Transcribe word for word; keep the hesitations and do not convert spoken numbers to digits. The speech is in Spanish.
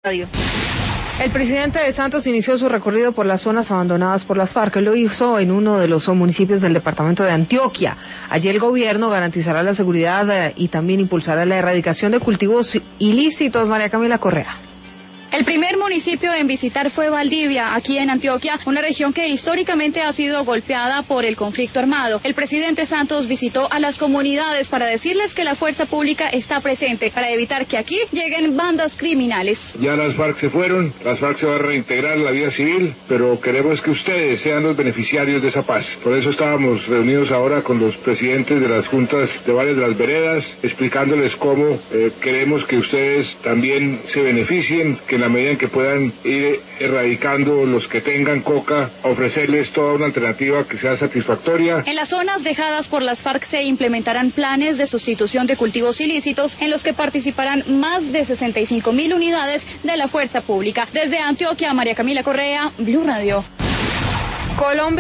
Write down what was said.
El presidente de Santos inició su recorrido por las zonas abandonadas por las FARC. Lo hizo en uno de los municipios del departamento de Antioquia. Allí el gobierno garantizará la seguridad y también impulsará la erradicación de cultivos ilícitos. María Camila Correa. El primer municipio en visitar fue Valdivia, aquí en Antioquia, una región que históricamente ha sido golpeada por el conflicto armado. El presidente Santos visitó a las comunidades para decirles que la fuerza pública está presente para evitar que aquí lleguen bandas criminales. Ya las FARC se fueron, las FARC se va a reintegrar a la vida civil, pero queremos que ustedes sean los beneficiarios de esa paz. Por eso estábamos reunidos ahora con los presidentes de las juntas de varias de las veredas, explicándoles cómo eh, queremos que ustedes también se beneficien, que en la medida en que puedan ir erradicando los que tengan coca, ofrecerles toda una alternativa que sea satisfactoria. En las zonas dejadas por las FARC se implementarán planes de sustitución de cultivos ilícitos en los que participarán más de sesenta y cinco mil unidades de la fuerza pública. Desde Antioquia, María Camila Correa, Blue Radio. Colombia.